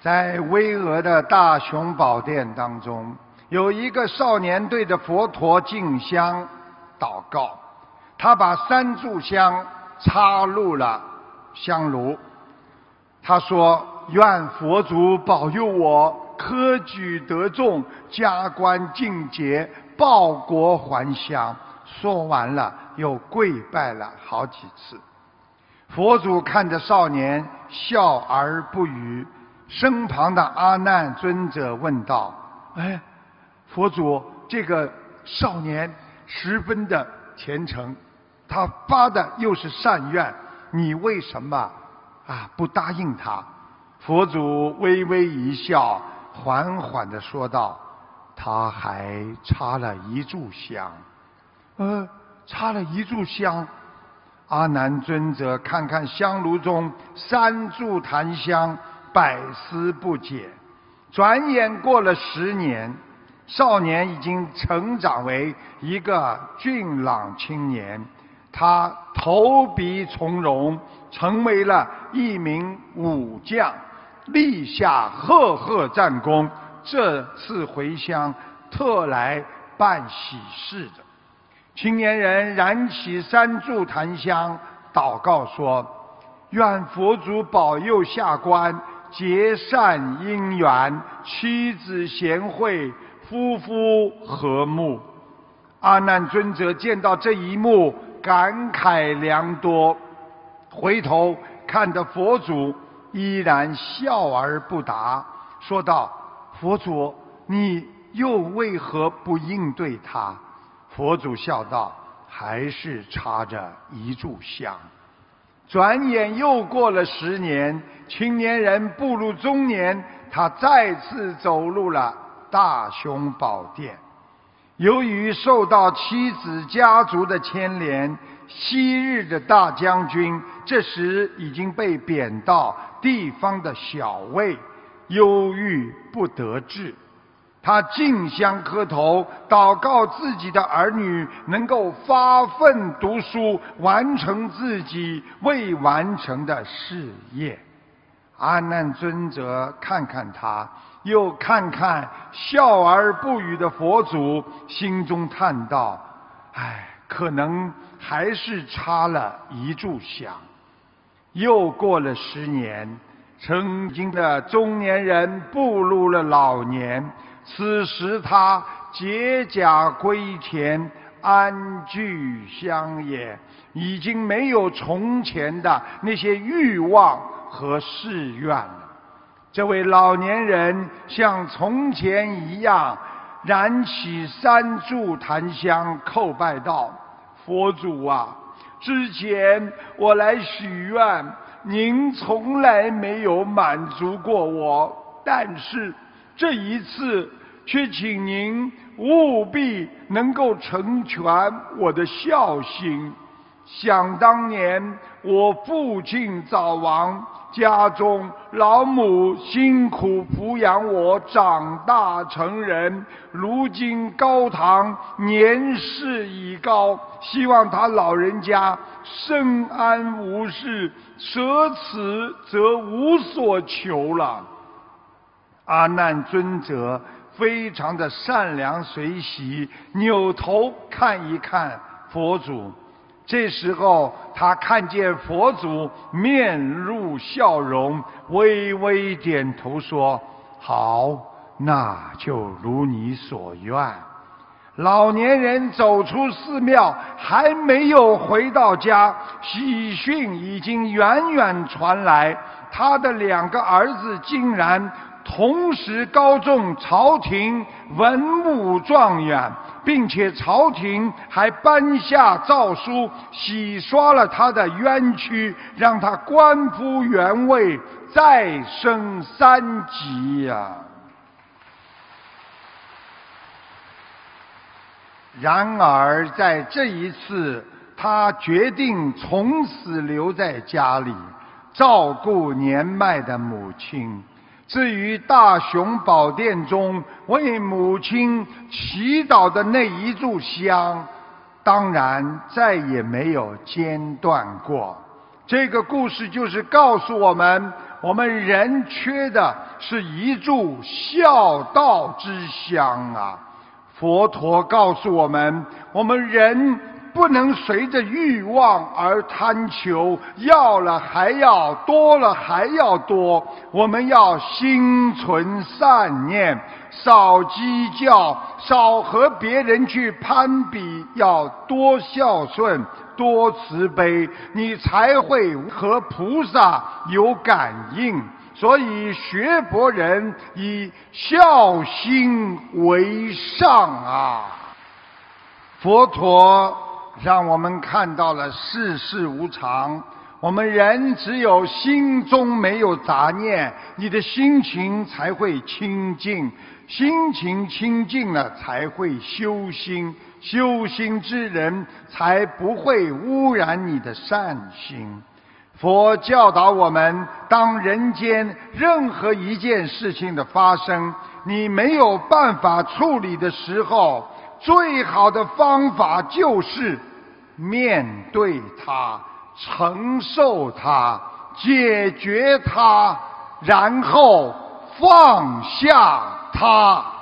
在巍峨的大雄宝殿当中，有一个少年对着佛陀敬香祷告，他把3炷香插入了香炉。他说：愿佛祖保佑我科举得中，加官进爵，报国还乡。说完了又跪拜了好几次。佛祖看着少年笑而不语，身旁的阿难尊者问道：佛祖，这个少年十分的虔诚，他发的又是善愿，你为什么不答应他？佛祖微微一笑，缓缓地说道：他还插了1炷香。插了1炷香。阿难尊者看看香炉中3炷檀香，百思不解。转眼过了10年，少年已经成长为一个俊朗青年，他投笔从戎，成为了一名武将，立下赫赫战功。这次回乡特来办喜事的。青年人燃起3炷檀香，祷告说：愿佛祖保佑下官结善姻缘，妻子贤惠，夫妇和睦。阿难尊者见到这一幕，感慨良多，回头看着佛祖，依然笑而不答，说道：佛祖，你又为何不应对他？佛祖笑道：还是插着1炷香。转眼又过了10年，青年人步入中年，他再次走入了大雄宝殿。由于受到妻子家族的牵连，昔日的大将军这时已经被贬到地方的小尉，忧郁不得志。他敬香磕头，祷告自己的儿女能够发奋读书，完成自己未完成的事业。阿难尊者看看他，又看看笑而不语的佛祖，心中叹道：可能还是插了1炷香。又过了10年，曾经的中年人步入了老年，此时他解甲归田，安居乡野，已经没有从前的那些欲望和誓愿了。这位老年人像从前一样，燃起3炷檀香，叩拜道：佛祖啊，之前我来许愿，您从来没有满足过我，但是这一次却请您务必能够成全我的孝心。想当年我父亲早亡，家中老母辛苦抚养我长大成人，如今高堂年事已高，希望他老人家身安无事，舍此则无所求了。阿难尊者非常的善良随喜，扭头看一看佛祖。这时候他看见佛祖面露笑容，微微点头说：好，那就如你所愿。老年人走出寺庙，还没有回到家，喜讯已经远远传来，他的2个儿子竟然同时高中朝廷文武状元，并且朝廷还颁下诏书，洗刷了他的冤屈，让他官复原位，再升3级呀。然而在这一次，他决定从此留在家里，照顾年迈的母亲。至于大雄宝殿中为母亲祈祷的那1炷香，当然再也没有间断过。这个故事就是告诉我们， 我们人缺的是一炷孝道之香啊！佛陀告诉我们，我们人不能随着欲望而贪求，要了还要，多了还要多。我们要心存善念，少计较，少和别人去攀比，要多孝顺，多慈悲，你才会和菩萨有感应。所以学佛人以孝心为上啊！佛陀让我们看到了世事无常，我们人只有心中没有杂念，你的心情才会清净，心情清净了才会修心，修心之人才不会污染你的善心。佛教导我们，当人间任何一件事情的发生，你没有办法处理的时候，最好的方法就是面对它，承受它，解决它，然后放下它。